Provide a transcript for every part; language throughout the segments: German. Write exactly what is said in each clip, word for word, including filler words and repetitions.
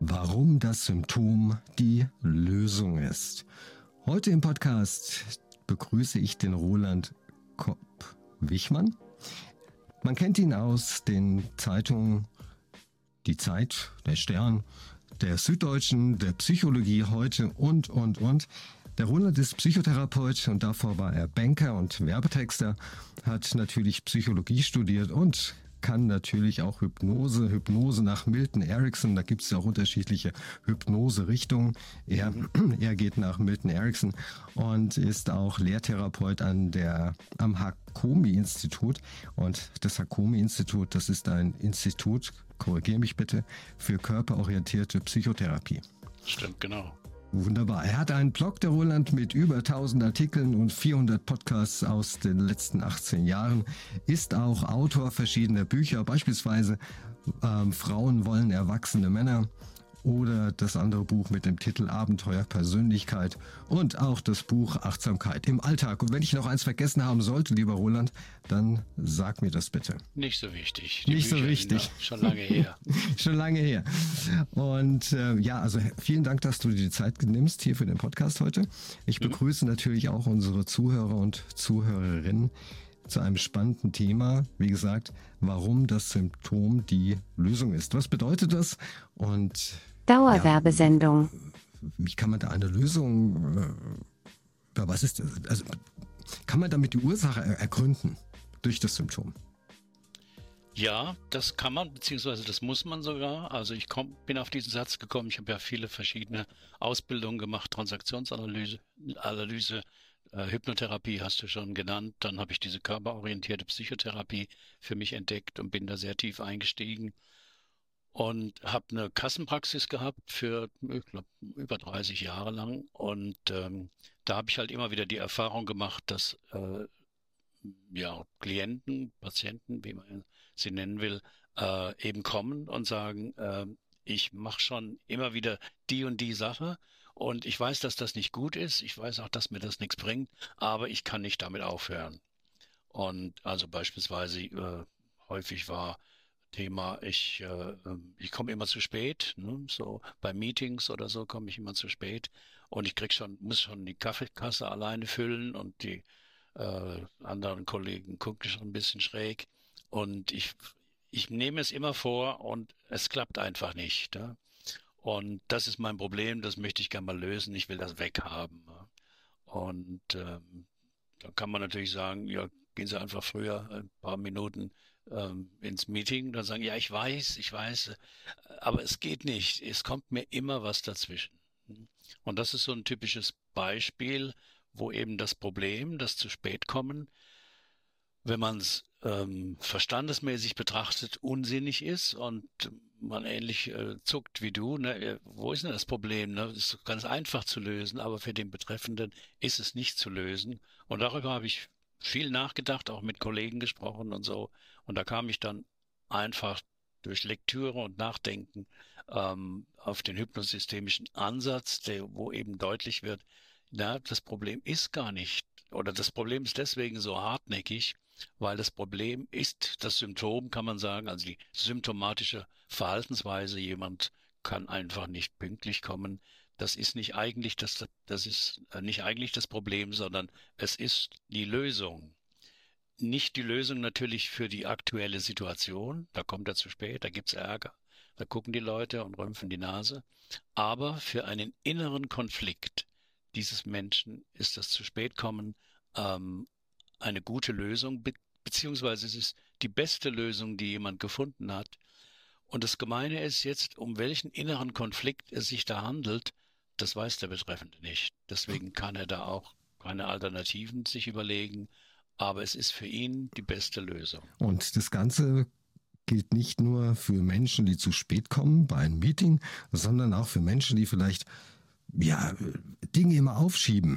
warum das Symptom die Lösung ist. Heute im Podcast begrüße ich den Roland Kopp-Wichmann. Man kennt ihn aus den Zeitungen Die Zeit, der Stern, der Süddeutschen, der Psychologie heute und, und, und. Der Roland ist Psychotherapeut und davor war er Banker und Werbetexter, hat natürlich Psychologie studiert und kann natürlich auch Hypnose, Hypnose nach Milton Erickson, da gibt es ja auch unterschiedliche Hypnose-Richtungen. Er, mhm. er geht nach Milton Erickson und ist auch Lehrtherapeut an der, am Hakomi-Institut. Und das Hakomi-Institut, das ist ein Institut, korrigiere mich bitte, für körperorientierte Psychotherapie. Stimmt, genau. Wunderbar. Er hat einen Blog, der Roland, mit über tausend Artikeln und vierhundert Podcasts aus den letzten achtzehn Jahren, ist auch Autor verschiedener Bücher, beispielsweise ähm, Frauen wollen erwachsene Männer oder das andere Buch mit dem Titel Abenteuer Persönlichkeit und auch das Buch Achtsamkeit im Alltag. Und wenn ich noch eins vergessen haben sollte, lieber Roland, dann sag mir das bitte. Nicht so wichtig. Die Nicht Bücher so wichtig. Schon lange her. Schon lange her. Und äh, ja, also vielen Dank, dass du dir die Zeit nimmst hier für den Podcast heute. Ich mhm. begrüße natürlich auch unsere Zuhörer und Zuhörerinnen zu einem spannenden Thema. Wie gesagt, warum das Symptom die Lösung ist. Was bedeutet das? Und Dauerwerbesendung. Ja, wie kann man da eine Lösung, äh, was ist das? Also kann man damit die Ursache er- ergründen durch das Symptom? Ja, das kann man, beziehungsweise das muss man sogar. Also ich komm, bin auf diesen Satz gekommen, ich habe ja viele verschiedene Ausbildungen gemacht, Transaktionsanalyse, Analyse, äh, Hypnotherapie hast du schon genannt. Dann habe ich diese körperorientierte Psychotherapie für mich entdeckt und bin da sehr tief eingestiegen. Und habe eine Kassenpraxis gehabt für, ich glaube, über dreißig Jahre lang. Und ähm, da habe ich halt immer wieder die Erfahrung gemacht, dass äh, ja, Klienten, Patienten, wie man sie nennen will, äh, eben kommen und sagen, äh, ich mache schon immer wieder die und die Sache und ich weiß, dass das nicht gut ist. Ich weiß auch, dass mir das nichts bringt, aber ich kann nicht damit aufhören. Und also beispielsweise äh, häufig war Thema, ich, äh, ich komme immer zu spät, ne? So bei Meetings oder so komme ich immer zu spät und ich krieg schon, muss schon die Kaffeekasse alleine füllen und die äh, anderen Kollegen gucken schon ein bisschen schräg und ich, ich nehme es immer vor und es klappt einfach nicht. Ne? Und das ist mein Problem, das möchte ich gerne mal lösen, ich will das weghaben. Ne? Und ähm, da kann man natürlich sagen, ja, gehen Sie einfach früher ein paar Minuten ähm, ins Meeting, dann sagen, ja, ich weiß, ich weiß, äh, aber es geht nicht. Es kommt mir immer was dazwischen. Und das ist so ein typisches Beispiel, wo eben das Problem, das zu spät kommen, wenn man es ähm, verstandesmäßig betrachtet, unsinnig ist und man ähnlich äh, zuckt wie du, ne? Wo ist denn das Problem? Ne? Das ist ganz einfach zu lösen, aber für den Betreffenden ist es nicht zu lösen. Und darüber habe ich viel nachgedacht, auch mit Kollegen gesprochen und so. Und da kam ich dann einfach durch Lektüre und Nachdenken ähm, auf den hypnosystemischen Ansatz, der, wo eben deutlich wird, na, das Problem ist gar nicht, oder das Problem ist deswegen so hartnäckig, weil das Problem ist das Symptom, kann man sagen, also die symptomatische Verhaltensweise. Jemand kann einfach nicht pünktlich kommen. Das ist nicht eigentlich das, das ist nicht eigentlich das Problem, sondern es ist die Lösung. Nicht die Lösung natürlich für die aktuelle Situation, da kommt er zu spät, da gibt's Ärger, da gucken die Leute und rümpfen die Nase, aber für einen inneren Konflikt dieses Menschen ist das zu spät kommen ähm, eine gute Lösung, be- beziehungsweise es ist die beste Lösung, die jemand gefunden hat. Und das Gemeine ist jetzt, um welchen inneren Konflikt es sich da handelt, das weiß der Betreffende nicht. Deswegen kann er da auch keine Alternativen sich überlegen, aber es ist für ihn die beste Lösung. Und das Ganze gilt nicht nur für Menschen, die zu spät kommen bei einem Meeting, sondern auch für Menschen, die vielleicht ja, Dinge immer aufschieben.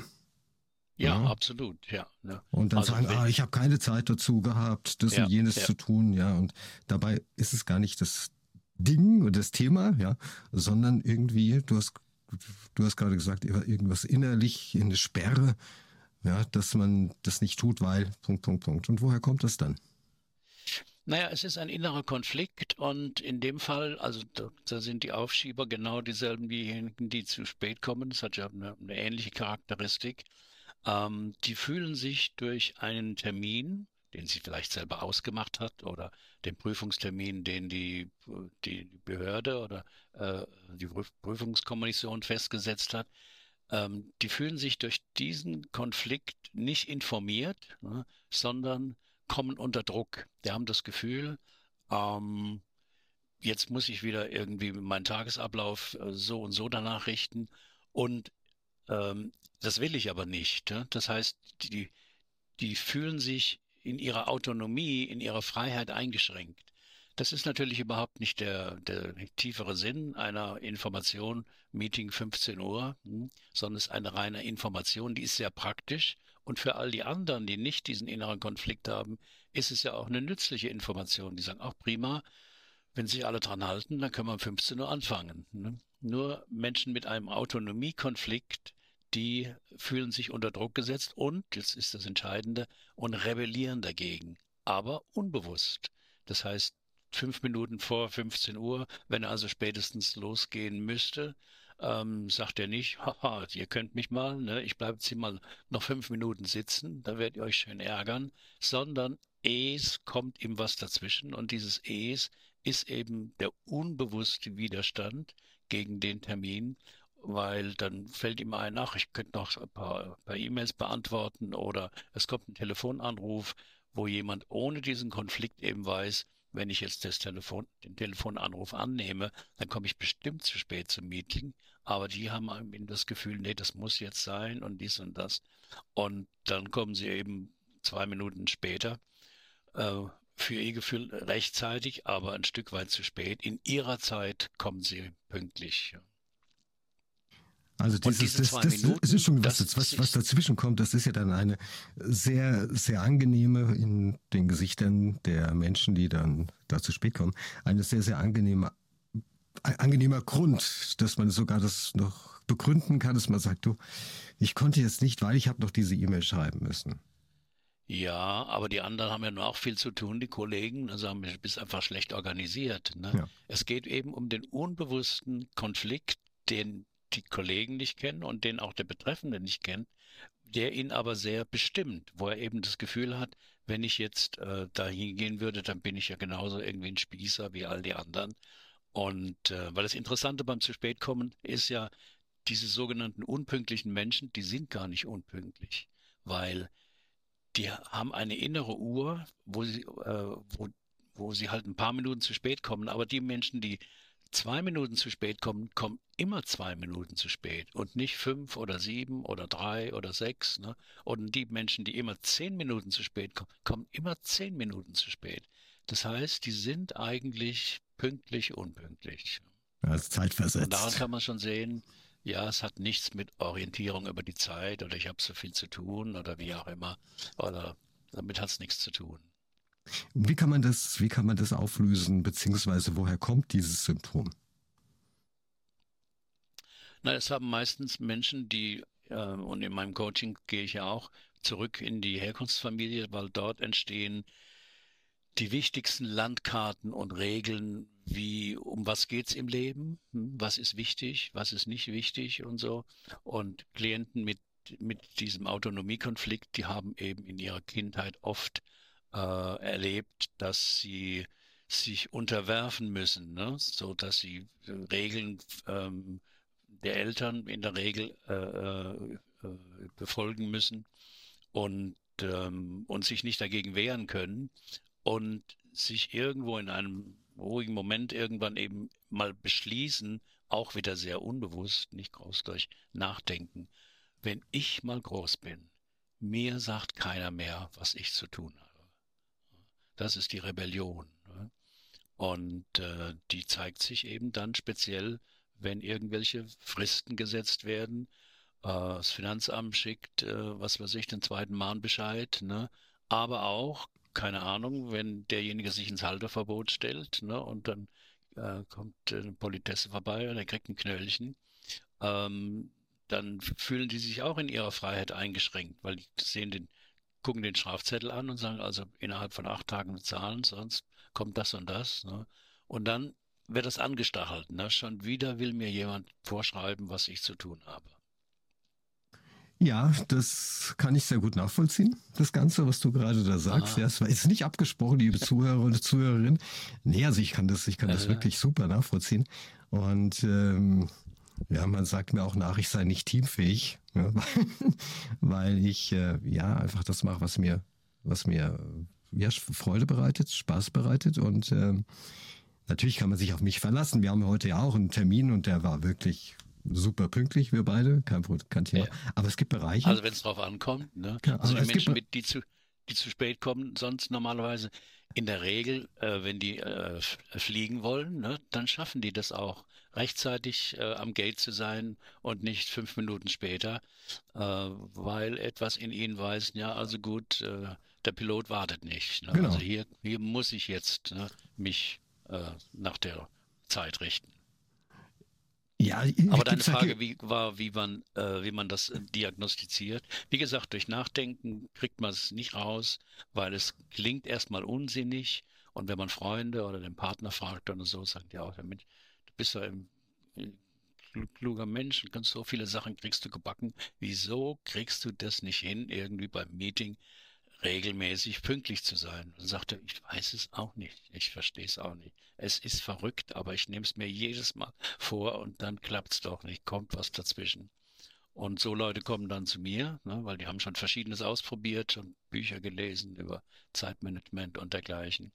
Ja, Ja. absolut, ja. ja. Und dann Also sagen, wenn- ah, ich habe keine Zeit dazu gehabt, das Ja, und jenes ja. zu tun, ja. Und dabei ist es gar nicht das Ding und das Thema, ja, sondern irgendwie, du hast, du hast gerade gesagt, irgendwas innerlich, in eine Sperre, ja, dass man das nicht tut, weil, Punkt, Punkt, Punkt. Und woher kommt das dann? Naja, es ist ein innerer Konflikt und in dem Fall, also da, da sind die Aufschieber genau dieselben wie diejenigen, die zu spät kommen. Das hat ja eine, eine ähnliche Charakteristik. Ähm, die fühlen sich durch einen Termin, den sie vielleicht selber ausgemacht hat, oder den Prüfungstermin, den die, die Behörde oder äh, die Prüfungskommission festgesetzt hat, ähm, die fühlen sich durch diesen Konflikt nicht informiert, ne, sondern kommen unter Druck. Die haben das Gefühl, ähm, jetzt muss ich wieder irgendwie meinen Tagesablauf äh, so und so danach richten und ähm, das will ich aber nicht. Ja? Das heißt, die, die fühlen sich in ihrer Autonomie, in ihrer Freiheit eingeschränkt. Das ist natürlich überhaupt nicht der, der tiefere Sinn einer Information, Meeting fünfzehn Uhr, hm, sondern es ist eine reine Information, die ist sehr praktisch. Und für all die anderen, die nicht diesen inneren Konflikt haben, ist es ja auch eine nützliche Information. Die sagen, auch prima, wenn sich alle dran halten, dann können wir um fünfzehn Uhr anfangen. Ne? Nur Menschen mit einem Autonomiekonflikt, die fühlen sich unter Druck gesetzt und, jetzt ist das Entscheidende, und rebellieren dagegen, aber unbewusst. Das heißt, fünf Minuten vor fünfzehn Uhr, wenn er also spätestens losgehen müsste, ähm, sagt er nicht, haha, ihr könnt mich mal, ne, ich bleibe jetzt hier mal noch fünf Minuten sitzen, da werdet ihr euch schön ärgern, sondern es kommt ihm was dazwischen und dieses es ist eben der unbewusste Widerstand gegen den Termin, weil dann fällt ihm ein, ach, ich könnte noch ein paar, paar E-Mails beantworten oder es kommt ein Telefonanruf, wo jemand ohne diesen Konflikt eben weiß, wenn ich jetzt das Telefon, den Telefonanruf annehme, dann komme ich bestimmt zu spät zum Meeting. Aber die haben eben das Gefühl, nee, das muss jetzt sein und dies und das. Und dann kommen sie eben zwei Minuten später, äh, für ihr Gefühl rechtzeitig, aber ein Stück weit zu spät. In ihrer Zeit kommen sie pünktlich. Also dieses, diese das, zwei das, Minuten, das ist schon was, das was, was ist, dazwischen kommt. Das ist ja dann eine sehr, sehr angenehme in den Gesichtern der Menschen, die dann da zu spät kommen, eine sehr, sehr angenehme, ein angenehmer Grund, dass man sogar das noch begründen kann, dass man sagt, du, ich konnte jetzt nicht, weil ich habe noch diese E-Mail schreiben müssen. ja, aber die anderen haben ja nur auch viel zu tun, die Kollegen, also haben wir bist einfach schlecht organisiert. Ne? Ja. Es geht eben um den unbewussten Konflikt, den die Kollegen nicht kennen und den auch der Betreffende nicht kennt, der ihn aber sehr bestimmt, wo er eben das Gefühl hat, wenn ich jetzt äh, da hingehen würde, dann bin ich ja genauso irgendwie ein Spießer wie all die anderen. Und äh, weil das Interessante beim zu spät kommen ist ja, diese sogenannten unpünktlichen Menschen, die sind gar nicht unpünktlich, weil die haben eine innere Uhr, wo sie, äh, wo, wo sie halt ein paar Minuten zu spät kommen. Aber die Menschen, die zwei Minuten zu spät kommen, kommen immer zwei Minuten zu spät und nicht fünf oder sieben oder drei oder sechs. Ne? Und die Menschen, die immer zehn Minuten zu spät kommen, kommen immer zehn Minuten zu spät. Das heißt, die sind eigentlich pünktlich, unpünktlich. Als Und daran zeitversetzt. kann man schon sehen, ja, es hat nichts mit Orientierung über die Zeit oder ich habe so viel zu tun oder wie auch immer. Oder damit hat es nichts zu tun. Wie kann man das, wie kann man das auflösen, beziehungsweise woher kommt dieses Symptom? Na, es haben meistens Menschen, die, äh, und in meinem Coaching gehe ich ja auch zurück in die Herkunftsfamilie, weil dort entstehen die wichtigsten Landkarten und Regeln, wie um was geht's im Leben, hm, was ist wichtig, was ist nicht wichtig und so. Und Klienten mit mit diesem Autonomiekonflikt, die haben eben in ihrer Kindheit oft äh, erlebt, dass sie sich unterwerfen müssen, ne? So dass sie äh, Regeln ähm, der Eltern in der Regel äh, äh, äh, befolgen müssen und ähm, und sich nicht dagegen wehren können und sich irgendwo in einem ruhigen Moment irgendwann eben mal beschließen, auch wieder sehr unbewusst, nicht groß durch Nachdenken, wenn ich mal groß bin, mir sagt keiner mehr, was ich zu tun habe. Das ist die Rebellion. Ne? Und äh, die zeigt sich eben dann speziell, wenn irgendwelche Fristen gesetzt werden. Äh, das Finanzamt schickt, äh, was weiß ich, den zweiten Mahnbescheid, ne? Aber auch, keine Ahnung, wenn derjenige sich ins Halteverbot stellt, ne? Und dann äh, kommt äh, eine Politesse vorbei und er kriegt ein Knöllchen, ähm, dann fühlen die sich auch in ihrer Freiheit eingeschränkt, weil die sehen den, gucken den Strafzettel an und sagen, also innerhalb von acht Tagen bezahlen, sonst kommt das und das. Ne? Und dann wird das angestachelt. Ne? Schon wieder will mir jemand vorschreiben, was ich zu tun habe. Ja, das kann ich sehr gut nachvollziehen, das Ganze, was du gerade da sagst. Aha. Ja, es war jetzt nicht abgesprochen, liebe Zuhörer und Zuhörerinnen. Nee, also ich kann das, ich kann das Äh, wirklich super nachvollziehen. Und ähm, ja, man sagt mir auch nach, ich sei nicht teamfähig, ja, weil ich äh, ja einfach das mache, was mir, was mir ja, Freude bereitet, Spaß bereitet. Und ähm, natürlich kann man sich auf mich verlassen. Wir haben heute ja auch einen Termin und der war wirklich super pünktlich, wir beide, kein, kein Thema. ja. Aber es gibt Bereiche. Also wenn es drauf ankommt, ne? Ja, Also aber die es gibt Menschen, mit, die zu, die zu spät kommen, sonst normalerweise in der Regel, äh, wenn die äh, f- fliegen wollen, ne, dann schaffen die das auch, rechtzeitig äh, am Gate zu sein und nicht fünf Minuten später, äh, weil etwas in ihnen weiß, ja, also gut, äh, der Pilot wartet nicht. Ne? Also genau. hier, hier muss ich jetzt ne, mich äh, nach der Zeit richten. Ja, Aber deine gibt's ja, Frage wie, war, wie man, äh, wie man das äh, diagnostiziert. Wie gesagt, durch Nachdenken kriegt man es nicht raus, weil es klingt erstmal unsinnig. Und wenn man Freunde oder den Partner fragt oder so, sagt ja auch, der Mensch, du bist ja ein äh, klu- kluger Mensch und kannst so viele Sachen kriegst du gebacken. Wieso kriegst du das nicht hin, irgendwie beim Meeting regelmäßig pünktlich zu sein? Und sagte, ich weiß es auch nicht. Ich verstehe es auch nicht. Es ist verrückt, aber ich nehme es mir jedes Mal vor und dann klappt es doch nicht, kommt was dazwischen. Und so Leute kommen dann zu mir, ne, weil die haben schon Verschiedenes ausprobiert und Bücher gelesen über Zeitmanagement und dergleichen.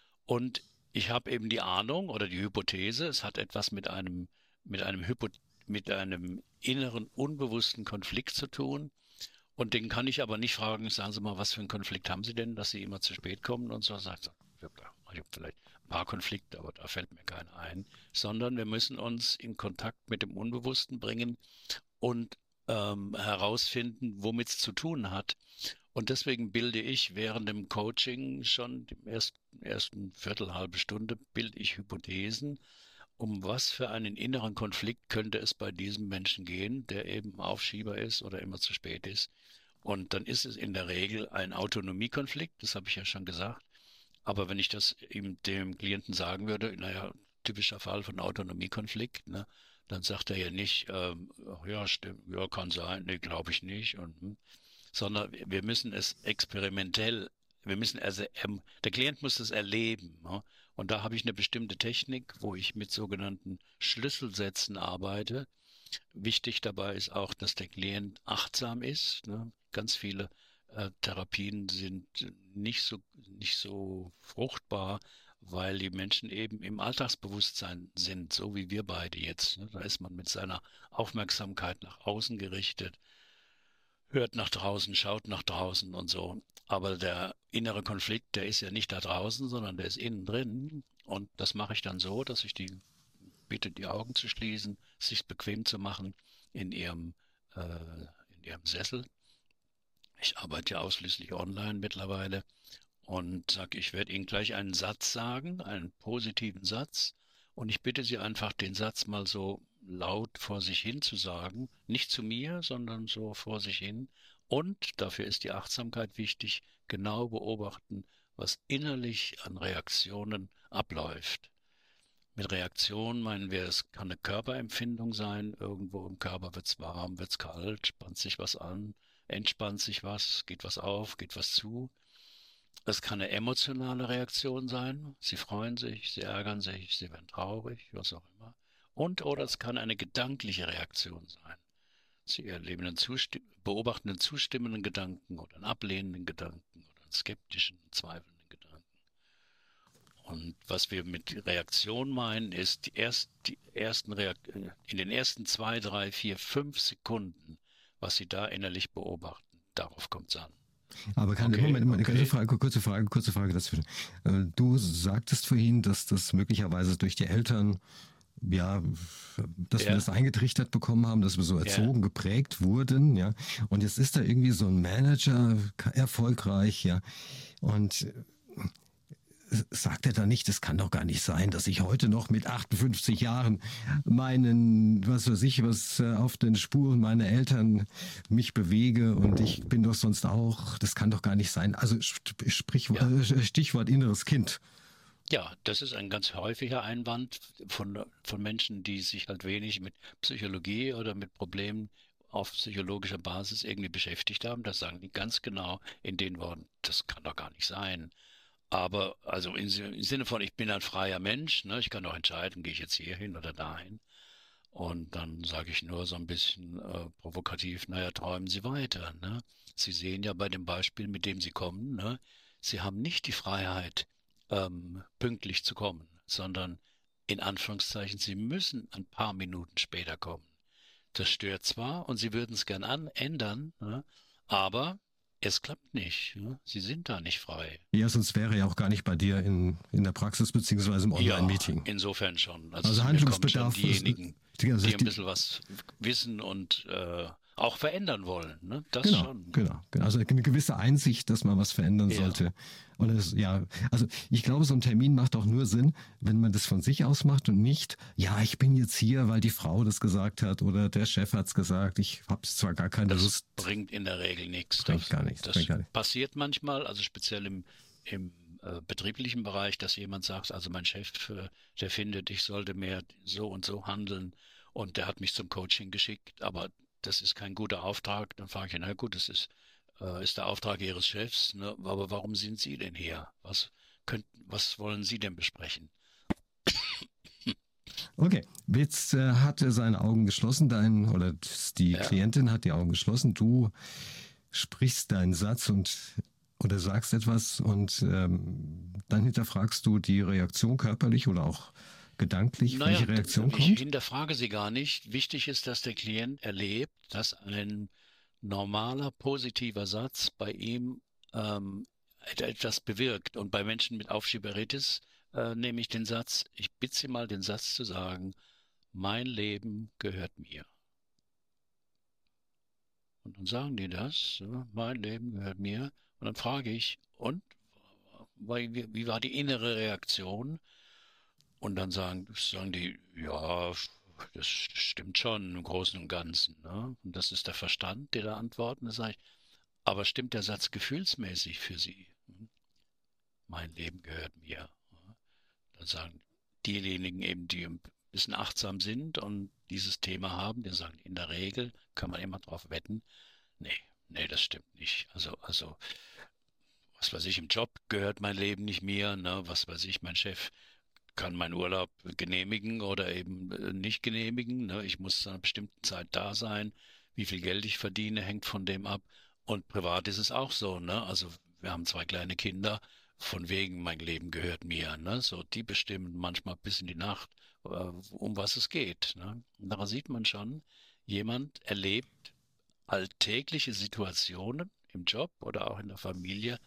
Und ich habe eben die Ahnung oder die Hypothese, es hat etwas mit einem, mit einem Hypo, mit einem inneren unbewussten Konflikt zu tun. Und den kann ich aber nicht fragen, sagen Sie mal, was für einen Konflikt haben Sie denn, dass Sie immer zu spät kommen und so. Sagt er, ich habe hab vielleicht ein paar Konflikte, aber da fällt mir keiner ein. Sondern wir müssen uns in Kontakt mit dem Unbewussten bringen und ähm, herausfinden, womit es zu tun hat. Und deswegen bilde ich während dem Coaching schon im ersten, ersten Viertel, halbe Stunde, bilde ich Hypothesen, um was für einen inneren Konflikt könnte es bei diesem Menschen gehen, der eben Aufschieber ist oder immer zu spät ist. Und dann ist es in der Regel ein Autonomiekonflikt, das habe ich ja schon gesagt. Aber wenn ich das ihm dem Klienten sagen würde, naja, typischer Fall von Autonomiekonflikt, ne, dann sagt er ja nicht, ähm, ach ja, stimmt, ja, kann sein, nee, glaube ich nicht. Und, hm, sondern wir müssen es experimentell, wir müssen also, ähm, der Klient muss es erleben. Ne? Und da habe ich eine bestimmte Technik, wo ich mit sogenannten Schlüsselsätzen arbeite. Wichtig dabei ist auch, dass der Klient achtsam ist. Ne? Ganz viele äh, Therapien sind nicht so, nicht so fruchtbar, weil die Menschen eben im Alltagsbewusstsein sind, so wie wir beide jetzt. Ne? Da ist man mit seiner Aufmerksamkeit nach außen gerichtet, hört nach draußen, schaut nach draußen und so. Aber der innere Konflikt, der ist ja nicht da draußen, sondern der ist innen drin. Und das mache ich dann so, dass ich die bitte, die Augen zu schließen, sich bequem zu machen in ihrem, äh, in ihrem Sessel. Ich arbeite ja ausschließlich online mittlerweile und sage, ich werde Ihnen gleich einen Satz sagen, einen positiven Satz. Und ich bitte Sie einfach, den Satz mal so laut vor sich hin zu sagen. Nicht zu mir, sondern so vor sich hin. Und dafür ist die Achtsamkeit wichtig, genau beobachten, was innerlich an Reaktionen abläuft. Mit Reaktion meinen wir, es kann eine Körperempfindung sein. Irgendwo im Körper wird es warm, wird es kalt, spannt sich was an, entspannt sich was, geht was auf, geht was zu. Es kann eine emotionale Reaktion sein. Sie freuen sich, sie ärgern sich, sie werden traurig, was auch immer. Und oder es kann eine gedankliche Reaktion sein. Sie erleben einen zusti- beobachten einen zustimmenden Gedanken oder einen ablehnenden Gedanken oder einen skeptischen, zweifelnden Gedanken. Und was wir mit Reaktion meinen, ist die, erst, die ersten Reak in den ersten zwei, drei, vier, fünf Sekunden, was Sie da innerlich beobachten. Darauf kommt es an. Aber kann, Okay, Moment, eine okay. kurze Frage, kurze Frage, kurze Frage dazwischen. Äh, Du sagtest vorhin, dass das möglicherweise durch die Eltern, ja, dass wir Ja. das eingetrichtert bekommen haben, dass wir so erzogen, geprägt wurden, ja. Und jetzt ist da irgendwie so ein Manager erfolgreich, ja. Und äh, sagt er da nicht, das kann doch gar nicht sein, dass ich heute noch mit achtundfünfzig Jahren meinen, was weiß ich, was äh, auf den Spuren meiner Eltern mich bewege und ich bin doch sonst auch, das kann doch gar nicht sein. Also sp- sprich, Ja. äh, Stichwort inneres Kind. Ja, das ist ein ganz häufiger Einwand von, von Menschen, die sich halt wenig mit Psychologie oder mit Problemen auf psychologischer Basis irgendwie beschäftigt haben. Das sagen die ganz genau in den Worten, das kann doch gar nicht sein. Aber also im Si- im Sinne von, ich bin ein freier Mensch, ne, ich kann doch entscheiden, gehe ich jetzt hier hin oder dahin. Und dann sage ich nur so ein bisschen äh, provokativ, naja, träumen Sie weiter. Ne? Sie sehen ja bei dem Beispiel, mit dem Sie kommen, ne? Sie haben nicht die Freiheit, ähm, pünktlich zu kommen, sondern in Anführungszeichen, Sie müssen ein paar Minuten später kommen. Das stört zwar und Sie würden es gern an ändern, ne? Aber es klappt nicht. Ne? Sie sind da nicht frei. Ja, sonst wäre er ja auch gar nicht bei dir in, in der Praxis beziehungsweise im Ja, Online-Meeting. insofern schon. Also Also zu mir kommen schon Handlungsbedarf ist, diejenigen, also die ein die, bisschen was wissen und äh, auch verändern wollen. Ne? Das genau, schon. genau, genau. Also eine gewisse Einsicht, dass man was verändern Ja, sollte. Und es, ja, also ich glaube, so ein Termin macht auch nur Sinn, wenn man das von sich aus macht und nicht, ja, ich bin jetzt hier, weil die Frau das gesagt hat oder der Chef hat's gesagt. Ich habe zwar gar keine das Lust. bringt in der Regel nichts. Bringt Das, gar nichts, bringt das gar nichts. passiert manchmal, also speziell im, im äh, betrieblichen Bereich, dass jemand sagt, also mein Chef, äh, der findet, ich sollte mehr so und so handeln und der hat mich zum Coaching geschickt, aber das ist kein guter Auftrag. Dann frage ich, na gut, das ist, äh, ist der Auftrag Ihres Chefs, ne? Aber warum sind Sie denn hier? Was könnten, was wollen Sie denn besprechen? Okay, jetzt äh, hat er seine Augen geschlossen, dein oder die Ja. Klientin hat die Augen geschlossen. Du sprichst deinen Satz und oder sagst etwas und ähm, dann hinterfragst du die Reaktion körperlich oder auch gedanklich, Naja, welche Reaktion ich kommt. hinterfrage sie gar nicht. Wichtig ist, dass der Klient erlebt, dass ein normaler, positiver Satz bei ihm ähm, et- etwas bewirkt. Und bei Menschen mit Aufschieberitis äh, nehme ich den Satz, ich bitte Sie mal, den Satz zu sagen, mein Leben gehört mir. Und dann sagen die das, so, mein Leben gehört mir. Und dann frage ich, und wie, wie war die innere Reaktion? Und dann sagen, sagen die, ja, das stimmt schon im Großen und Ganzen. Ne? Und das ist der Verstand, der da antwortet. Da sage ich, aber stimmt der Satz gefühlsmäßig für Sie? Hm? Mein Leben gehört mir. Dann sagen diejenigen eben, die ein bisschen achtsam sind und dieses Thema haben, die sagen, in der Regel kann man immer drauf wetten, nee, nee, das stimmt nicht. Also, also, was weiß ich, im Job gehört mein Leben nicht mir, ne? Was weiß ich, mein Chef kann meinen Urlaub genehmigen oder eben äh, nicht genehmigen. Ne? Ich muss zu einer bestimmten Zeit da sein. Wie viel Geld ich verdiene, hängt von dem ab. Und privat ist es auch so. Ne? Also wir haben zwei kleine Kinder. Von wegen, mein Leben gehört mir. Ne? So, die bestimmen manchmal bis in die Nacht, äh, um was es geht. Ne? Und daran sieht man schon, jemand erlebt alltägliche Situationen im Job oder auch in der Familie,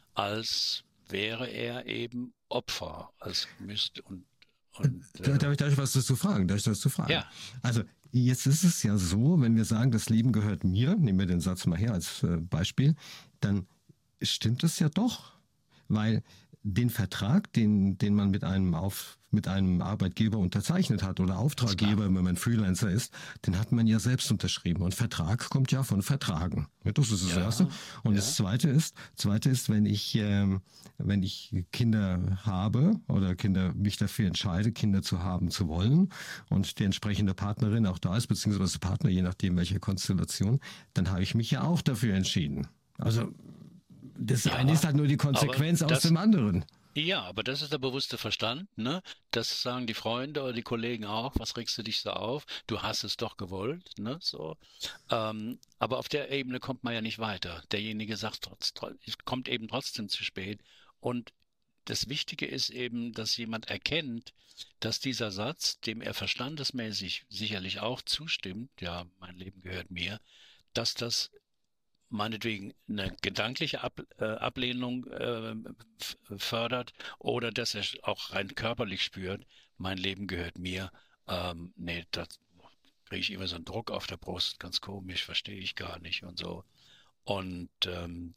als wäre er eben Opfer, als müsste und und Da, äh, darf, ich, darf ich was dazu fragen? Darf ich das zu fragen? ja, Also jetzt ist es ja so, wenn wir sagen, das Leben gehört mir, nehmen wir den Satz mal her als äh, Beispiel, dann stimmt es ja doch, weil den Vertrag, den, den man mit einem auf mit einem Arbeitgeber unterzeichnet hat oder Auftraggeber, wenn man Freelancer ist, den hat man ja selbst unterschrieben. Und Vertrag kommt ja von Vertragen. Das ist das ja, Erste. Und ja, das Zweite ist, Zweite ist, wenn ich, ähm, wenn ich Kinder habe oder Kinder mich dafür entscheide, Kinder zu haben zu wollen und die entsprechende Partnerin auch da ist, beziehungsweise Partner, je nachdem welche Konstellation, dann habe ich mich ja auch dafür entschieden. Also das eine ist ja, halt nur die aber Konsequenz aus das, dem anderen. ja, aber das ist der bewusste Verstand, ne? Das sagen die Freunde oder die Kollegen auch. Was regst du dich so auf? Du hast es doch gewollt, ne? So. Ähm, aber auf der Ebene kommt man ja nicht weiter. Derjenige sagt trotz, trotz, kommt eben trotzdem zu spät. Und das Wichtige ist eben, dass jemand erkennt, dass dieser Satz, dem er verstandesmäßig sicherlich auch zustimmt, ja, mein Leben gehört mir, dass das meinetwegen eine gedankliche Ab, äh, Ablehnung äh, fördert oder dass er auch rein körperlich spürt, mein Leben gehört mir. Ähm, nee, da kriege ich immer so einen Druck auf der Brust, ganz komisch, verstehe ich gar nicht und so. Und ähm,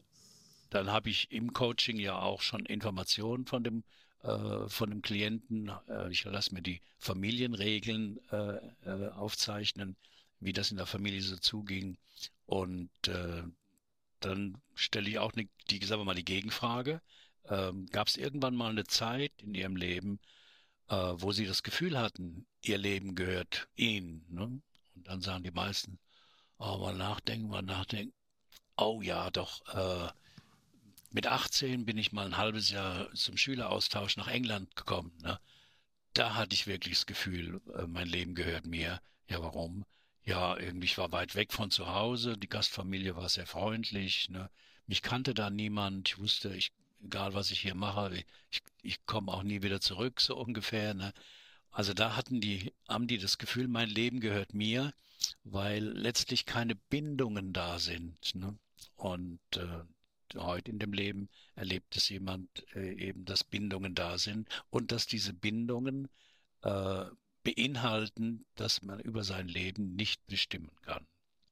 dann habe ich im Coaching ja auch schon Informationen von dem, äh, von dem Klienten. Äh, ich lasse mir die Familienregeln äh, äh, aufzeichnen, wie das in der Familie so zuging. Und äh, dann stelle ich auch eine, die, sagen wir mal, die Gegenfrage. ähm, gab es irgendwann mal eine Zeit in ihrem Leben, äh, wo sie das Gefühl hatten, ihr Leben gehört ihnen. Ne? Und dann sagen die meisten, oh, mal nachdenken, mal nachdenken. Oh ja, doch, äh, mit achtzehn bin ich mal ein halbes Jahr zum Schüleraustausch nach England gekommen. Ne? Da hatte ich wirklich das Gefühl, äh, mein Leben gehört mir. Ja, warum? Ja, irgendwie, ich war weit weg von zu Hause, die Gastfamilie war sehr freundlich, ne? Mich kannte da niemand, ich wusste, ich, egal was ich hier mache, ich, ich komme auch nie wieder zurück, so ungefähr, ne? Also da hatten die, haben die das Gefühl, mein Leben gehört mir, weil letztlich keine Bindungen da sind, ne? Und äh, heute in dem Leben erlebt es jemand äh, eben, dass Bindungen da sind und dass diese Bindungen äh, beinhalten, dass man über sein Leben nicht bestimmen kann.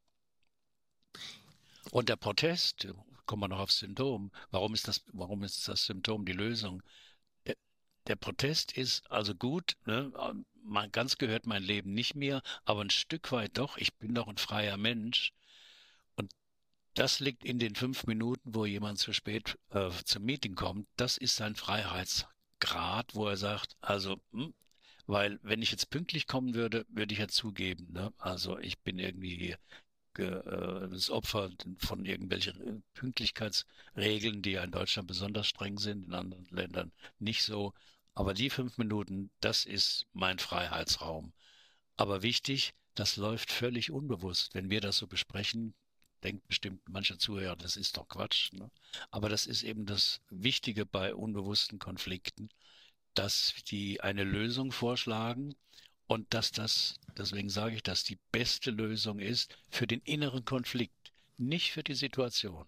Und der Protest, kommen wir noch aufs Symptom, warum ist das, warum ist das Symptom die Lösung? Der, der Protest ist also gut, ne? Man, ganz gehört mein Leben nicht mir, aber ein Stück weit doch, ich bin doch ein freier Mensch. Und das liegt in den fünf Minuten, wo jemand zu spät äh, zum Meeting kommt. Das ist sein Freiheitsgrad, wo er sagt, also, hm, weil wenn ich jetzt pünktlich kommen würde, würde ich ja zugeben, ne? Also ich bin irgendwie hier ge, äh, das Opfer von irgendwelchen Pünktlichkeitsregeln, die ja in Deutschland besonders streng sind, in anderen Ländern nicht so. Aber die fünf Minuten, das ist mein Freiheitsraum. Aber wichtig, das läuft völlig unbewusst. Wenn wir das so besprechen, denkt bestimmt mancher Zuhörer, das ist doch Quatsch. Ne? Aber das ist eben das Wichtige bei unbewussten Konflikten, dass die eine Lösung vorschlagen und dass das, deswegen sage ich, dass die beste Lösung ist für den inneren Konflikt, nicht für die Situation.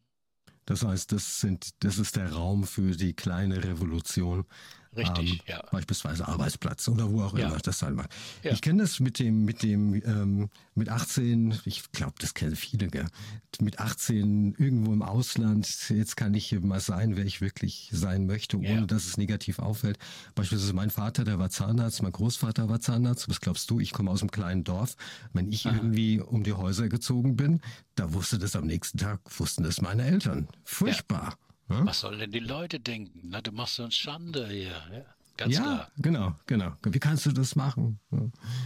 Das heißt, das sind, das ist der Raum für die kleine Revolution. Richtig, ähm, ja. Beispielsweise Arbeitsplatz oder wo auch Ja. immer das sein mag. Ja. Ich kenne das mit dem, mit dem, ähm, mit achtzehn, ich glaube, das kennen viele, gell? Mit achtzehn irgendwo im Ausland, jetzt kann ich mal sein, wer ich wirklich sein möchte, ohne Ja. dass es negativ auffällt. Beispielsweise mein Vater, der war Zahnarzt, mein Großvater war Zahnarzt. Was glaubst du? Ich komme aus einem kleinen Dorf. Wenn ich Aha. irgendwie um die Häuser gezogen bin, da wusste das am nächsten Tag, wussten das meine Eltern. Furchtbar. Ja, Was sollen denn die Leute denken? Na, du machst so eine Schande hier. Ja, ganz ja klar. genau, genau. Wie kannst du das machen? Ja.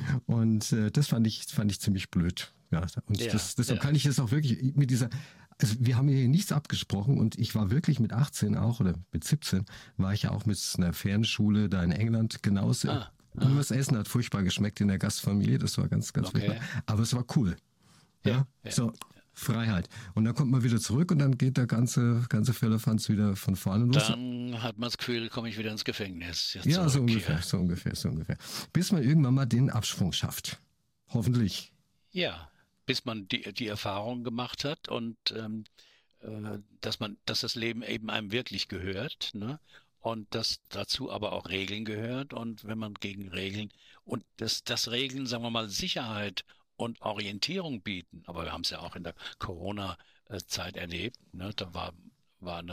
Und äh, das fand ich, fand ich ziemlich blöd. Ja, und Ja, das, deshalb ja. kann ich es auch wirklich mit dieser, also wir haben hier nichts abgesprochen und ich war wirklich mit achtzehn auch oder mit siebzehn war ich ja auch mit einer Fernschule da in England genauso. Ah, Nur das Essen hat furchtbar geschmeckt in der Gastfamilie, das war ganz, ganz Okay. furchtbar. Aber es war cool. Ja, Ja, ja. so Freiheit. Und dann kommt man wieder zurück und dann geht der ganze, ganze Firlefanz wieder von vorne los. Dann hat man das Gefühl, komme ich wieder ins Gefängnis. Jetzt Ja, so zurück, ungefähr, ja. so ungefähr, so ungefähr. Bis man irgendwann mal den Absprung schafft. Hoffentlich. Ja, bis man die, die Erfahrung gemacht hat und ähm, äh, dass man, dass das Leben eben einem wirklich gehört, ne? Und dass dazu aber auch Regeln gehört. Und wenn man gegen Regeln und das, das Regeln, sagen wir mal, Sicherheit und Orientierung bieten, aber wir haben es ja auch in der Corona-Zeit erlebt, ne? Da war, war eine,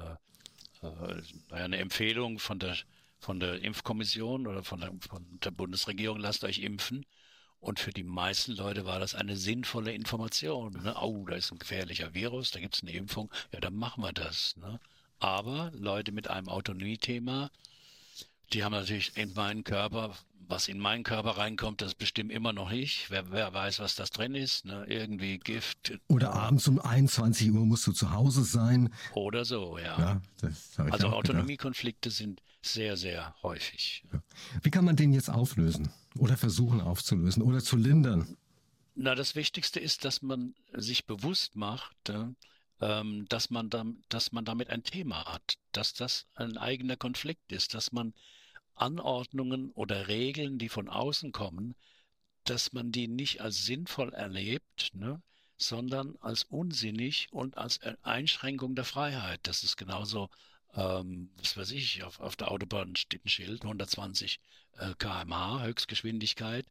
äh, äh, naja, eine Empfehlung von der von der Impfkommission oder von der, von der Bundesregierung, lasst euch impfen. Und für die meisten Leute war das eine sinnvolle Information. Ne? Oh, da ist ein gefährlicher Virus, da gibt es eine Impfung, ja, dann machen wir das. Ne? Aber Leute mit einem Autonomiethema, die haben natürlich in meinen Körper, was in meinen Körper reinkommt, das bestimmt immer noch ich. Wer, wer weiß, was das drin ist. Ne? Irgendwie Gift. Oder äh, abends um einundzwanzig Uhr musst du zu Hause sein. Oder so, ja. Ja, das habe ich Also auch gedacht. Autonomiekonflikte sind sehr, sehr häufig. Wie kann man den jetzt auflösen? Oder versuchen aufzulösen? Oder zu lindern? Na, das Wichtigste ist, dass man sich bewusst macht, äh, ähm, dass man dam- dass man damit ein Thema hat, dass das ein eigener Konflikt ist, dass man Anordnungen oder Regeln, die von außen kommen, dass man die nicht als sinnvoll erlebt, ne, sondern als unsinnig und als E- Einschränkung der Freiheit. Das ist genauso, ähm, was weiß ich, auf, auf der Autobahn steht ein Schild, hundertzwanzig äh, Kilometer pro Stunde Höchstgeschwindigkeit.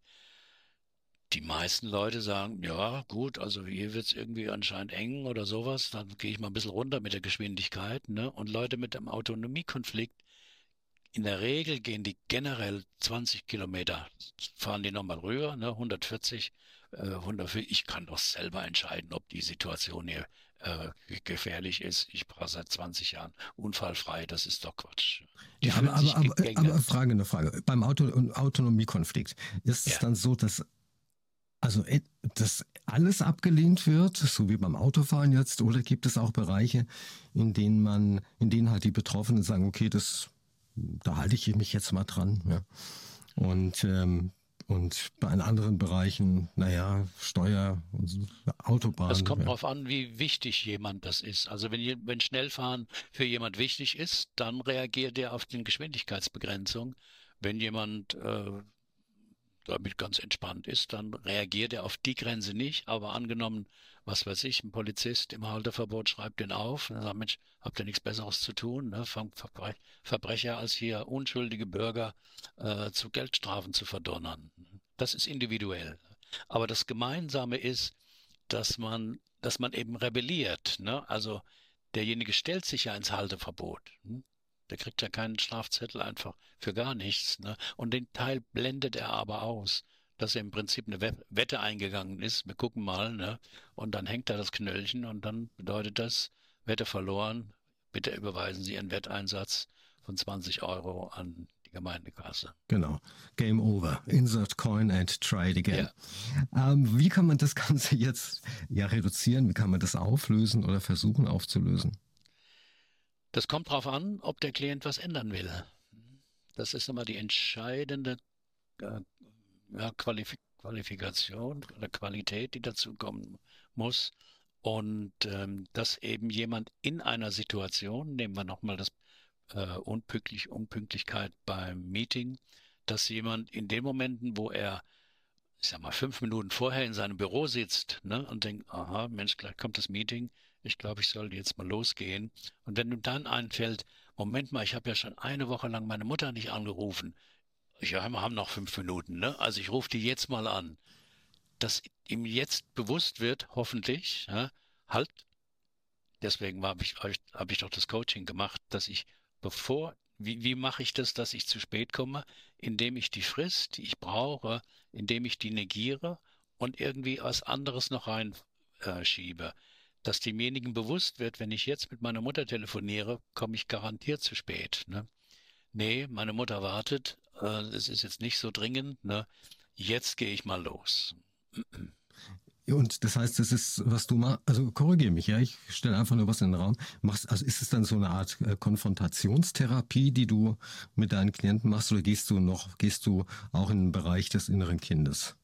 Die meisten Leute sagen, ja gut, also hier wird es irgendwie anscheinend eng oder sowas, dann gehe ich mal ein bisschen runter mit der Geschwindigkeit. Ne? Und Leute mit dem Autonomiekonflikt, in der Regel gehen die generell zwanzig Kilometer, fahren die nochmal rüber, ne? hundertvierzig, äh, hundertvierzig. Ich kann doch selber entscheiden, ob die Situation hier äh, gefährlich ist. Ich fahre seit zwanzig Jahren unfallfrei, das ist doch Quatsch. Die Ja, fühlen aber, sich aber, aber, gegängelt. aber Frage, eine Frage. Beim Auto Autonomiekonflikt, ist es Ja. dann so, dass also äh, dass alles abgelehnt wird, so wie beim Autofahren jetzt, oder gibt es auch Bereiche, in denen man, in denen halt die Betroffenen sagen, okay, das, da halte ich mich jetzt mal dran, ja. Und ähm, und bei anderen Bereichen, naja, Steuer, und Autobahn. Das kommt ja. darauf an, wie wichtig jemand das ist. Also wenn, je- wenn Schnellfahren für jemand wichtig ist, dann reagiert er auf die Geschwindigkeitsbegrenzung. Wenn jemand äh, damit ganz entspannt ist, dann reagiert er auf die Grenze nicht. Aber angenommen, was weiß ich, ein Polizist im Halteverbot schreibt den auf und sagt, Mensch, habt ihr nichts Besseres zu tun, ne? Fangt Verbre Verbrecher als hier unschuldige Bürger äh, zu Geldstrafen zu verdonnern. Das ist individuell. Aber das Gemeinsame ist, dass man, dass man eben rebelliert, ne? Also derjenige stellt sich ja ins Halteverbot. Hm? Der kriegt ja keinen Strafzettel einfach für gar nichts, ne? Und den Teil blendet er aber aus, dass er im Prinzip eine Wette eingegangen ist. Wir gucken mal, ne? Und dann hängt da das Knöllchen und dann bedeutet das, Wette verloren. Bitte überweisen Sie Ihren Wetteinsatz von zwanzig Euro an die Gemeindekasse. Genau. Game over. Insert coin and try it again. Ja. Ähm, wie kann man das Ganze jetzt ja reduzieren? Wie kann man das auflösen oder versuchen aufzulösen? Das kommt darauf an, ob der Klient was ändern will. Das ist immer die entscheidende äh, ja, Qualif Qualifikation oder Qualität, die dazu kommen muss. Und ähm, dass eben jemand in einer Situation, nehmen wir nochmal das äh, Unpünktlich Unpünktlichkeit beim Meeting, dass jemand in den Momenten, wo er, ich sag mal, fünf Minuten vorher in seinem Büro sitzt, ne, und denkt, aha, Mensch, gleich kommt das Meeting, ich glaube, ich sollte jetzt mal losgehen. Und wenn ihm dann einfällt, Moment mal, ich habe ja schon eine Woche lang meine Mutter nicht angerufen. Ja, wir haben noch fünf Minuten, ne? Also ich rufe die jetzt mal an. Dass ihm jetzt bewusst wird, hoffentlich, ja, halt, deswegen habe ich, hab ich doch das Coaching gemacht, dass ich bevor, wie, wie mache ich das, dass ich zu spät komme? Indem ich die Frist, die ich brauche, indem ich die negiere und irgendwie was anderes noch reinschiebe. Dass demjenigen bewusst wird, wenn ich jetzt mit meiner Mutter telefoniere, komme ich garantiert zu spät. Ne? Nee, meine Mutter wartet, äh, es ist jetzt nicht so dringend, ne? Jetzt gehe ich mal los. Und das heißt, das ist, was du machst, also korrigiere mich, ja, ich stelle einfach nur was in den Raum. Machst, also ist es dann so eine Art äh, Konfrontationstherapie, die du mit deinen Klienten machst, oder gehst du noch, gehst du auch in den Bereich des inneren Kindes?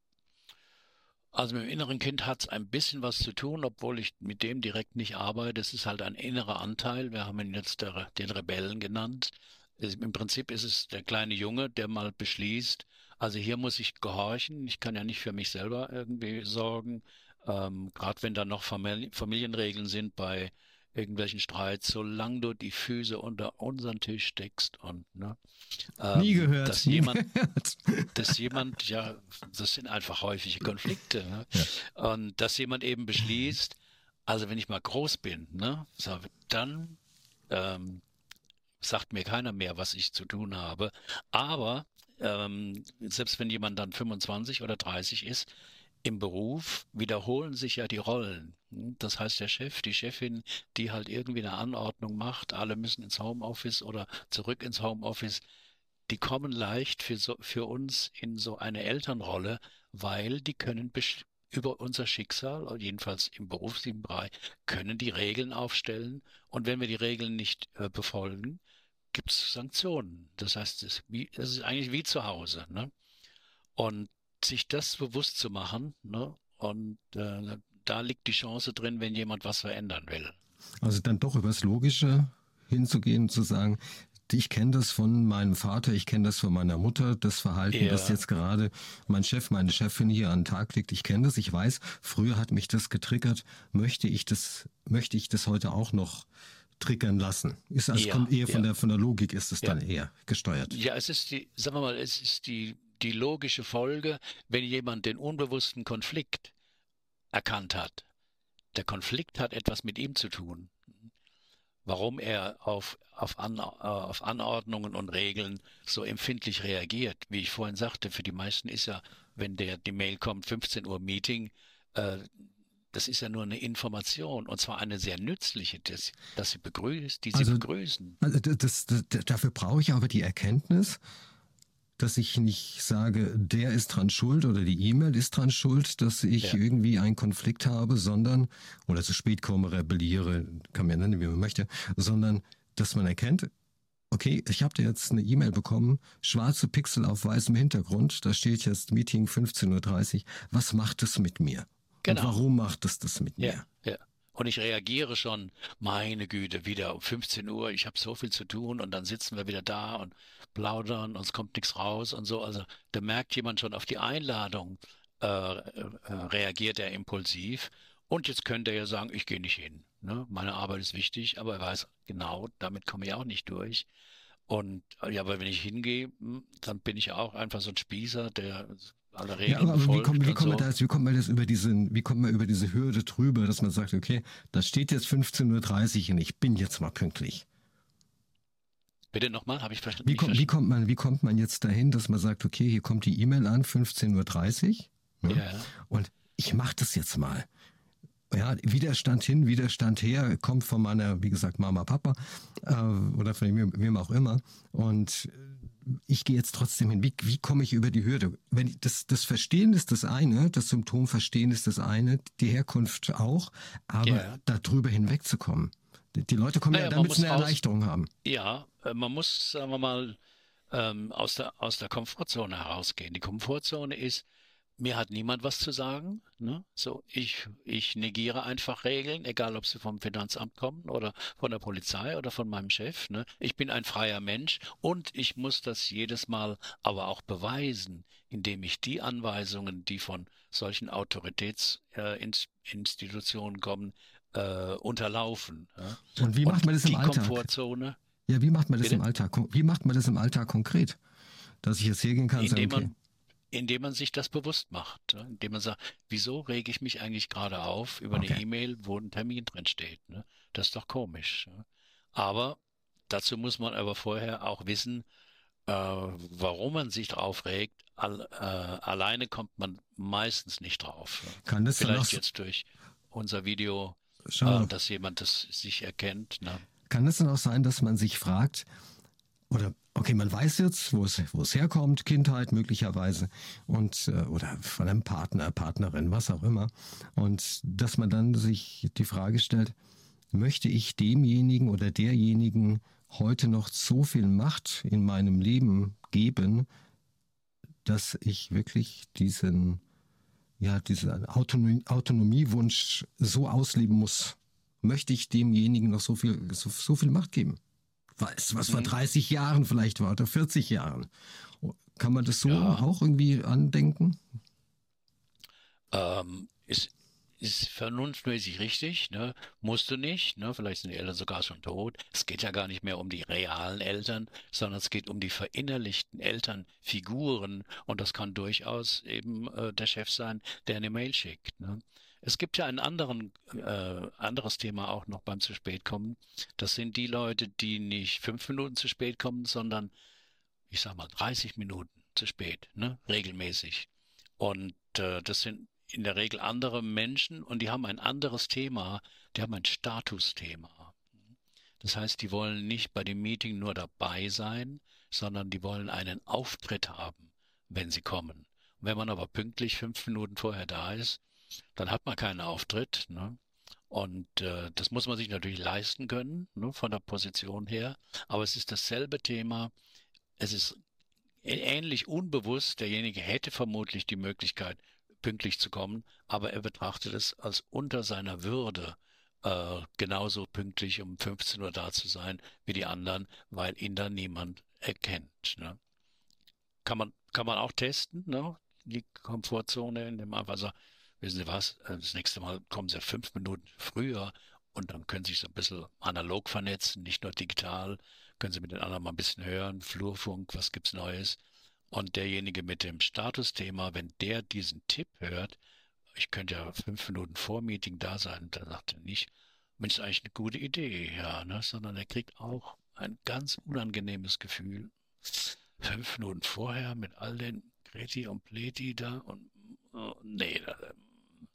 Also mit dem inneren Kind hat es ein bisschen was zu tun, obwohl ich mit dem direkt nicht arbeite. Es ist halt ein innerer Anteil. Wir haben ihn jetzt der, den Rebellen genannt. Es, im Prinzip ist es der kleine Junge, der mal beschließt, also hier muss ich gehorchen. Ich kann ja nicht für mich selber irgendwie sorgen. Ähm, gerade wenn da noch Famili Familienregeln sind bei irgendwelchen Streits, solange du die Füße unter unseren Tisch steckst und ne, ähm, Nie gehört. dass nie jemand gehört. dass jemand, ja, das sind einfach häufige Konflikte, ne? Ja. Und dass jemand eben beschließt, also wenn ich mal groß bin, ne, so, dann ähm, sagt mir keiner mehr, was ich zu tun habe. Aber ähm, selbst wenn jemand dann fünfundzwanzig oder dreißig ist, im Beruf wiederholen sich ja die Rollen. Das heißt, der Chef, die Chefin, die halt irgendwie eine Anordnung macht, alle müssen ins Homeoffice oder zurück ins Homeoffice, die kommen leicht für, so, für uns in so eine Elternrolle, weil die können über unser Schicksal, oder jedenfalls im beruflichen Bereich, können die Regeln aufstellen. Und wenn wir die Regeln nicht äh, befolgen, gibt es Sanktionen. Das heißt, es ist, wie, es ist eigentlich wie zu Hause. Ne? Und sich das bewusst zu machen, ne? Und äh, da liegt die Chance drin, wenn jemand was verändern will. Also dann doch übers Logische hinzugehen und zu sagen, ich kenne das von meinem Vater, ich kenne das von meiner Mutter, das Verhalten, Ja. das jetzt gerade mein Chef, meine Chefin hier an den Tag legt, ich kenne das, ich weiß, früher hat mich das getriggert, möchte ich das, möchte ich das heute auch noch triggern lassen? Ist also Ja, kommt eher von ja. der von der Logik ist es Ja. dann eher gesteuert. Ja, es ist die, sagen wir mal, es ist die, die logische Folge, wenn jemand den unbewussten Konflikt erkannt hat. Der Konflikt hat etwas mit ihm zu tun. Warum er auf, auf, An, äh, auf Anordnungen und Regeln so empfindlich reagiert. Wie ich vorhin sagte, für die meisten ist ja, wenn der, die Mail kommt, fünfzehn Uhr Meeting, äh, das ist ja nur eine Information und zwar eine sehr nützliche, dass, dass sie begrüßt, die sie Also, begrüßen. Also das, das, das, dafür brauche ich aber die Erkenntnis, dass ich nicht sage, der ist dran schuld oder die E-Mail ist dran schuld, dass ich Ja. irgendwie einen Konflikt habe, sondern, oder zu spät komme, rebelliere, kann man nennen, wie man möchte, sondern, dass man erkennt, okay, ich habe da jetzt eine E-Mail bekommen, schwarze Pixel auf weißem Hintergrund, da steht jetzt Meeting fünfzehn Uhr dreißig, was macht es mit mir? Und Genau. warum macht es das mit Ja, mir? ja. Und ich reagiere schon, meine Güte, wieder um fünfzehn Uhr, ich habe so viel zu tun und dann sitzen wir wieder da und plaudern und es kommt nichts raus und so. Also da merkt jemand schon auf die Einladung, äh, äh, reagiert er impulsiv. Und jetzt könnte er ja sagen, ich gehe nicht hin. Ne? Meine Arbeit ist wichtig, aber er weiß genau, damit komme ich auch nicht durch. Und äh, ja, aber wenn ich hingehe, hm, dann bin ich auch einfach so ein Spießer, der alle Ja, Regeln aber aber wie, kommt, befolgt wie, und kommt man so. das, wie kommt man das über diesen, wie kommt man über diese Hürde drüber, dass man sagt, okay, da steht jetzt fünfzehn Uhr dreißig und ich bin jetzt mal pünktlich. Bitte nochmal, habe ich ver- Wie, nicht kommt, wie, verstanden. kommt man, wie kommt man jetzt dahin, dass man sagt, okay, hier kommt die E-Mail an, fünfzehn Uhr dreißig, ne? Ja, Und ich mache das jetzt mal. Ja, Widerstand hin, Widerstand her, kommt von meiner, wie gesagt, Mama, Papa äh, oder von wem, wem auch immer. Und ich gehe jetzt trotzdem hin. Wie, wie komme ich über die Hürde? Wenn ich, das, das Verstehen ist das eine, das Symptom verstehen ist das eine, die Herkunft auch, aber ja. darüber hinwegzukommen. Die die Leute kommen ja, Naja, man damit sie muss eine raus. Erleichterung haben. Ja, äh, man muss, sagen wir mal, ähm, aus der, aus der Komfortzone herausgehen. Die Komfortzone ist, mir hat niemand was zu sagen. Ne? So, ich, ich negiere einfach Regeln, egal ob sie vom Finanzamt kommen oder von der Polizei oder von meinem Chef. Ne? Ich bin ein freier Mensch und ich muss das jedes Mal aber auch beweisen, indem ich die Anweisungen, die von solchen Autoritätsinstitutionen kommen, äh, unterlaufen. Ja? Und wie Und macht man das im die Alltag? Komfortzone, Ja, wie macht man das bitte? im Alltag? Kon- Wie macht man das im Alltag konkret? Dass ich jetzt hergehen kann und sagen, Indem okay, man, indem man sich das bewusst macht. Ja? Indem man sagt, wieso rege ich mich eigentlich gerade auf über eine okay. E-Mail, wo ein Termin drin steht? Ne? Das ist doch komisch. Ja? Aber dazu muss man aber vorher auch wissen, äh, warum man sich drauf regt. All, äh, alleine kommt man meistens nicht drauf. Ja? Kann das dann auch, Vielleicht jetzt durch unser Video, schau, äh, dass jemand das sich erkennt. Ne? kann das dann auch sein, dass man sich fragt, oder okay, man weiß jetzt, wo es, wo es herkommt, Kindheit möglicherweise und äh, oder von einem Partner, Partnerin, was auch immer, und dass man dann sich die Frage stellt, möchte ich demjenigen oder derjenigen heute noch so viel Macht in meinem Leben geben, dass ich wirklich diesen, ja, diesen Autonomie, Autonomiewunsch so ausleben muss? Möchte ich demjenigen noch so viel, so, so viel Macht geben? Was, was vor Mhm. dreißig Jahren vielleicht war oder vierzig Jahren. Kann man das so Ja. auch irgendwie andenken? Ähm, ist, ist vernunftmäßig richtig, ne? Musst du nicht, ne? Vielleicht sind die Eltern sogar schon tot. Es geht ja gar nicht mehr um die realen Eltern, sondern es geht um die verinnerlichten Elternfiguren und das kann durchaus eben äh, der Chef sein, der eine Mail schickt, ne? Es gibt ja ein anderen, äh, anderes Thema auch noch beim zu spät kommen. Das sind die Leute, die nicht fünf Minuten zu spät kommen, sondern ich sag mal dreißig Minuten zu spät, ne? Regelmäßig. Und äh, das sind in der Regel andere Menschen und die haben ein anderes Thema, die haben ein Statusthema. Das heißt, die wollen nicht bei dem Meeting nur dabei sein, sondern die wollen einen Auftritt haben, wenn sie kommen. Und wenn man aber pünktlich fünf Minuten vorher da ist, dann hat man keinen Auftritt, ne? Und äh, das muss man sich natürlich leisten können, ne, von der Position her. Aber es ist dasselbe Thema. Es ist ähnlich unbewusst. Derjenige hätte vermutlich die Möglichkeit, pünktlich zu kommen, aber er betrachtet es als unter seiner Würde, äh, genauso pünktlich um fünfzehn Uhr da zu sein wie die anderen, weil ihn dann niemand erkennt. Ne? Kann man, kann man auch testen, ne? Die Komfortzone, indem man einfach sagt, wissen Sie was, äh, das nächste Mal kommen Sie fünf Minuten früher und dann können Sie sich so ein bisschen analog vernetzen, nicht nur digital, können Sie mit den anderen mal ein bisschen hören, Flurfunk, was gibt's Neues? Und derjenige mit dem Statusthema, wenn der diesen Tipp hört, ich könnte ja fünf Minuten vor Meeting da sein, dann sagt er nicht, Mensch, ist eigentlich eine gute Idee, ja, ne? Sondern er kriegt auch ein ganz unangenehmes Gefühl. Fünf Minuten vorher mit all den Kreti und Pleti da und oh, nee, da,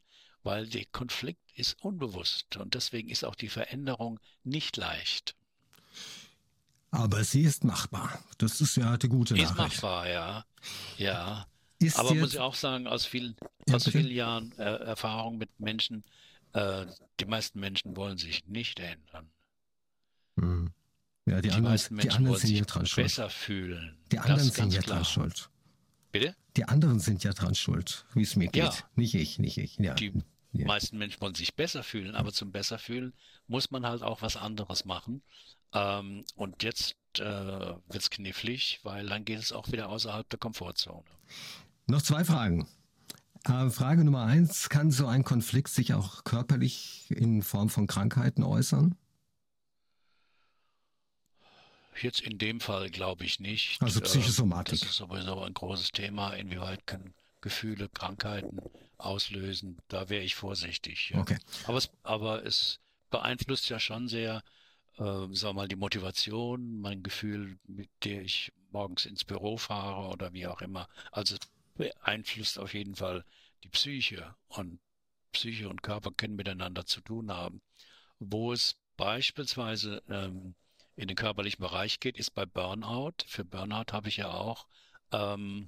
weil der Konflikt ist unbewusst und deswegen ist auch die Veränderung nicht leicht. Aber sie ist machbar. Das ist ja die gute Ist Nachricht. machbar, ja. Ja. Ist Aber jetzt, muss ich auch sagen, aus vielen, Ja, aus bitte? vielen Jahren äh, Erfahrung mit Menschen, äh, die meisten Menschen wollen sich nicht ändern. Hm. Ja, die Die anderen, meisten die Menschen anderen wollen sind sich ja dran schuld. besser fühlen. Die Das anderen ist sind ganz ja klar. dran schuld. Bitte? Die anderen sind ja dran schuld, wie es mir geht. Ja. Nicht ich, nicht ich. Ja. Die Ja. meisten Menschen wollen sich besser fühlen, aber zum besser fühlen muss man halt auch was anderes machen. Ähm, und jetzt äh, wird es knifflig, weil dann geht es auch wieder außerhalb der Komfortzone. Noch zwei Fragen. Äh, Frage Nummer eins, kann so ein Konflikt sich auch körperlich in Form von Krankheiten äußern? Jetzt in dem Fall glaube ich nicht. Also Ähm, Psychosomatik. Das ist sowieso ein großes Thema. Inwieweit können Gefühle Krankheiten auslösen? Da wäre ich vorsichtig. Ja. Okay. Aber es, aber es beeinflusst ja schon sehr, äh, sagen wir mal, die Motivation, mein Gefühl, mit der ich morgens ins Büro fahre oder wie auch immer. Also es beeinflusst auf jeden Fall die Psyche. Und Psyche und Körper können miteinander zu tun haben. Wo es beispielsweise ähm, in den körperlichen Bereich geht, ist bei Burnout. Für Burnout habe ich ja auch ähm,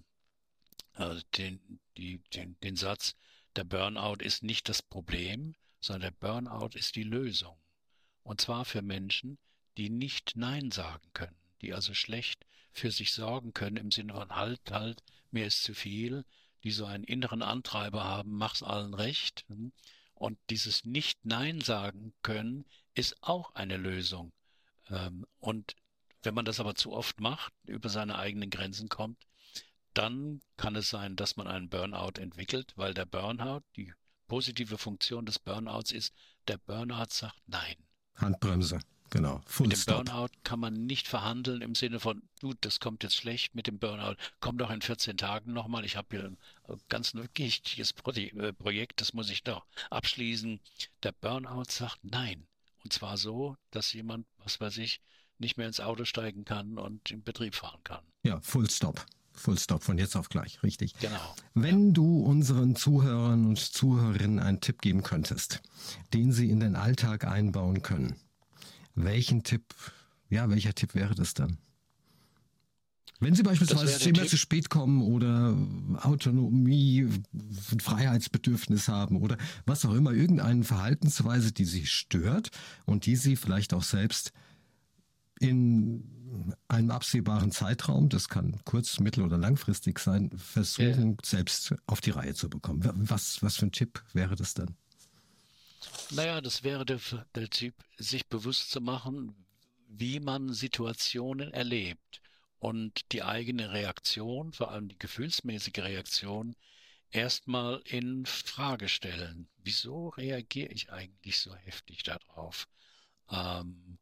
äh, den, die, den, den Satz, der Burnout ist nicht das Problem, sondern der Burnout ist die Lösung. Und zwar für Menschen, die nicht Nein sagen können, die also schlecht für sich sorgen können im Sinne von halt, halt, mir ist zu viel, die so einen inneren Antreiber haben, mach's allen recht. Und dieses Nicht-Nein sagen können, ist auch eine Lösung. Ähm, und wenn man das aber zu oft macht, über seine eigenen Grenzen kommt, dann kann es sein, dass man einen Burnout entwickelt, weil der Burnout, die positive Funktion des Burnouts ist, der Burnout sagt Nein. Handbremse, genau. Full Mit dem Stop. Burnout kann man nicht verhandeln im Sinne von, du, das kommt jetzt schlecht mit dem Burnout, komm doch in vierzehn Tagen nochmal, ich habe hier ein ganz wichtiges Projekt, das muss ich noch abschließen. Der Burnout sagt Nein. Und zwar so, dass jemand, was weiß ich, nicht mehr ins Auto steigen kann und im Betrieb fahren kann. Ja, Full Stop. Full Stop, von jetzt auf gleich, richtig. Genau. Wenn du unseren Zuhörern und Zuhörerinnen einen Tipp geben könntest, den sie in den Alltag einbauen können, welchen Tipp, ja, welcher Tipp wäre das dann? Wenn sie beispielsweise immer zu spät kommen oder Autonomie, Freiheitsbedürfnis haben oder was auch immer, irgendeine Verhaltensweise, die sie stört und die sie vielleicht auch selbst in einem absehbaren Zeitraum, das kann kurz-, mittel- oder langfristig sein, versuchen, ja. selbst auf die Reihe zu bekommen. Was, was für ein Tipp wäre das dann? Naja, das wäre der, der Tipp, sich bewusst zu machen, wie man Situationen erlebt und die eigene Reaktion, vor allem die gefühlsmäßige Reaktion, erstmal in Frage stellen. Wieso reagiere ich eigentlich so heftig darauf? Ähm,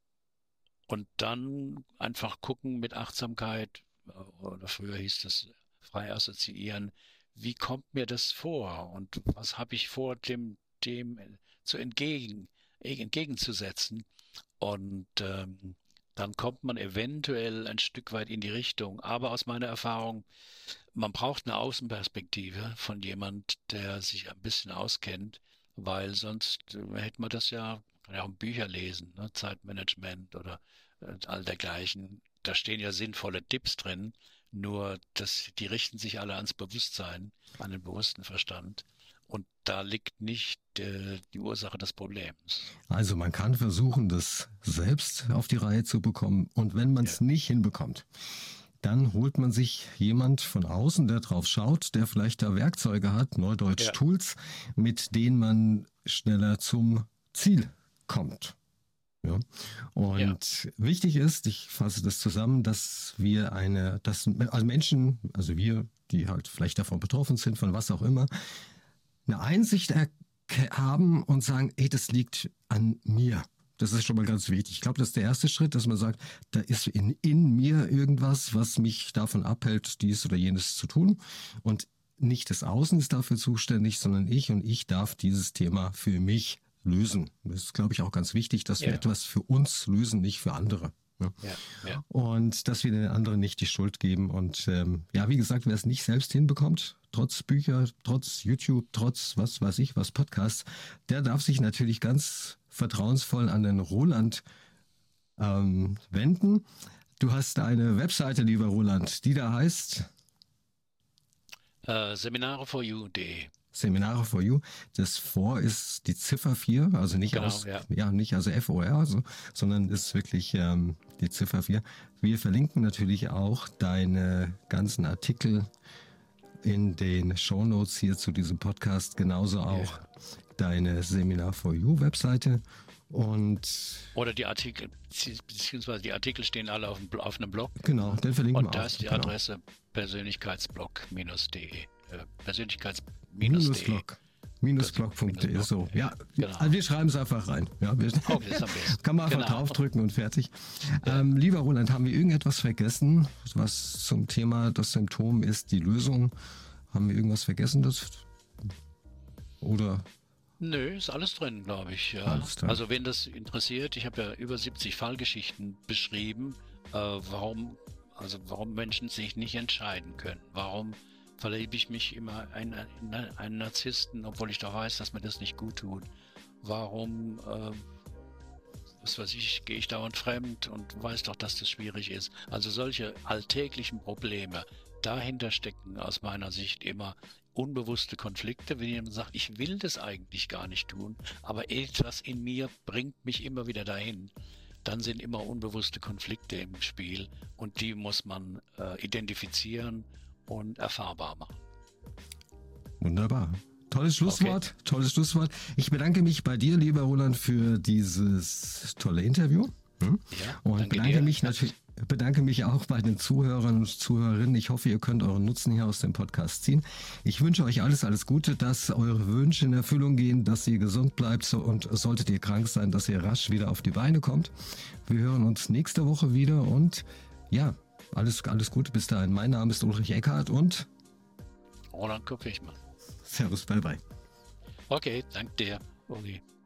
Und dann einfach gucken mit Achtsamkeit, oder früher hieß das frei assoziieren, wie kommt mir das vor und was habe ich vor, dem, dem zu entgegen, entgegenzusetzen. Und ähm, dann kommt man eventuell ein Stück weit in die Richtung. Aber aus meiner Erfahrung, man braucht eine Außenperspektive von jemand, der sich ein bisschen auskennt, weil sonst äh, hätte man das ja, kann ja auch Bücher lesen, ne? Zeitmanagement oder äh, all dergleichen. Da stehen ja sinnvolle Tipps drin, nur das, die richten sich alle ans Bewusstsein, an den bewussten Verstand. Und da liegt nicht äh, die Ursache des Problems. Also man kann versuchen, das selbst auf die Reihe zu bekommen. Und wenn man es ja. nicht hinbekommt, dann holt man sich jemand von außen, der drauf schaut, der vielleicht da Werkzeuge hat, Neudeutsch ja. Tools, mit denen man schneller zum Ziel kommt. Ja. Und ja. wichtig ist, ich fasse das zusammen, dass wir eine, dass also Menschen, also wir, die halt vielleicht davon betroffen sind, von was auch immer, eine Einsicht haben und sagen, ey, das liegt an mir. Das ist schon mal ganz wichtig. Ich glaube, das ist der erste Schritt, dass man sagt, da ist in, in mir irgendwas, was mich davon abhält, dies oder jenes zu tun. Und nicht das Außen ist dafür zuständig, sondern ich und ich darf dieses Thema für mich lösen. Das ist, glaube ich, auch ganz wichtig, dass ja. wir etwas für uns lösen, nicht für andere. Ne? Ja, ja. Und dass wir den anderen nicht die Schuld geben. Und ähm, ja, wie gesagt, wer es nicht selbst hinbekommt, trotz Bücher, trotz YouTube, trotz was weiß ich, was Podcasts, der darf sich natürlich ganz vertrauensvoll an den Roland ähm, wenden. Du hast eine Webseite, lieber Roland, die da heißt Äh, Seminare for you punkt de. Seminare for You. Das For ist die Ziffer vier, also nicht Genau, aus, ja. ja, nicht also F O R, also, sondern ist wirklich ähm, die Ziffer vier. Wir verlinken natürlich auch deine ganzen Artikel in den Shownotes hier zu diesem Podcast, genauso auch Ja. deine Seminar for You Webseite. Und Oder die Artikel, beziehungsweise die Artikel stehen alle auf, dem, Bl- auf einem Blog. genau, den verlinken Und wir da auch. ist die Genau. Adresse persönlichkeitsblog-de. Äh, Persönlichkeits-de. Minusblog. Minusblog punkt de, Minusblog, so. Ja, genau. also wir schreiben es einfach rein. Ja, wir, Okay, das ist am besten. kann man einfach Genau. draufdrücken und fertig. Ähm, lieber Roland, haben wir irgendetwas vergessen, was zum Thema das Symptom ist, die Lösung? Haben wir irgendwas vergessen? Das, oder? Nö, ist alles drin, glaube ich. Ja. Alles drin. Also wen das interessiert, ich habe ja über siebzig Fallgeschichten beschrieben, äh, warum, also warum Menschen sich nicht entscheiden können. Warum verliebe ich mich immer in, in einen Narzissten, obwohl ich doch weiß, dass mir das nicht gut tut. Warum, äh, was weiß ich, gehe ich dauernd fremd und weiß doch, dass das schwierig ist. Also solche alltäglichen Probleme, dahinter stecken aus meiner Sicht immer unbewusste Konflikte, wenn jemand sagt, ich will das eigentlich gar nicht tun, aber etwas in mir bringt mich immer wieder dahin. Dann sind immer unbewusste Konflikte im Spiel und die muss man äh, identifizieren und erfahrbar machen. Wunderbar. Tolles Schlusswort, tolles Schlusswort. Ich bedanke mich bei dir, lieber Roland, für dieses tolle Interview. Hm? Ja, Und danke bedanke dir. mich natürlich, bedanke mich auch bei den Zuhörern und Zuhörerinnen. Ich hoffe, ihr könnt euren Nutzen hier aus dem Podcast ziehen. Ich wünsche euch alles, alles Gute, dass eure Wünsche in Erfüllung gehen, dass ihr gesund bleibt so- und solltet ihr krank sein, dass ihr rasch wieder auf die Beine kommt. Wir hören uns nächste Woche wieder und ja, alles, alles Gute bis dahin. Mein Name ist Ulrich Eckhardt und Roland Kopp-Wichmann. Servus, bye bye. Okay, danke dir, Uli.